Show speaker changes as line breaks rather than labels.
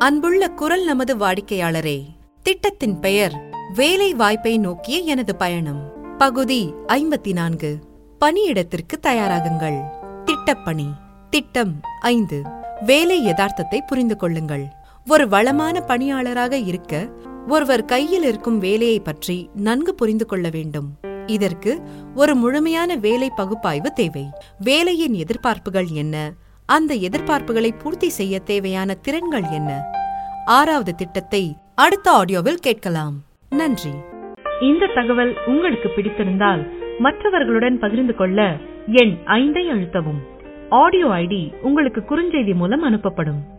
அன்புள்ள குரல் நமது வாடிக்கையாளரே, திட்டத்தின் பெயர் வேலை வாய்ப்பை நோக்கிய எனது பயணம். பகுதி 54. பணியிடத்திற்கு தயாராகுங்கள். திட்டப்பணி. திட்டம் 5. வேலை யதார்த்தத்தை புரிந்து கொள்ளுங்கள். ஒரு வளமான பணியாளராக இருக்க ஒருவர் கையில் இருக்கும் வேலையை பற்றி நன்கு புரிந்து கொள்ள வேண்டும். இதற்கு ஒரு முழுமையான வேலை பகுப்பாய்வு தேவை. வேலையின் எதிர்பார்ப்புகள் என்ன? அந்த எதிர்பார்ப்புகளை பூர்த்தி செய்ய தேவையான திறன்கள் என்ன? 6வது திட்டத்தை அடுத்த ஆடியோவில் கேட்கலாம். நன்றி.
இந்த தகவல் உங்களுக்கு பிடித்திருந்தால் மற்றவர்களுடன் பகிர்ந்து கொள்ள எண் 5 அழுத்தவும். ஆடியோ ஐடி உங்களுக்கு குறுஞ்செய்தி மூலம் அனுப்பப்படும்.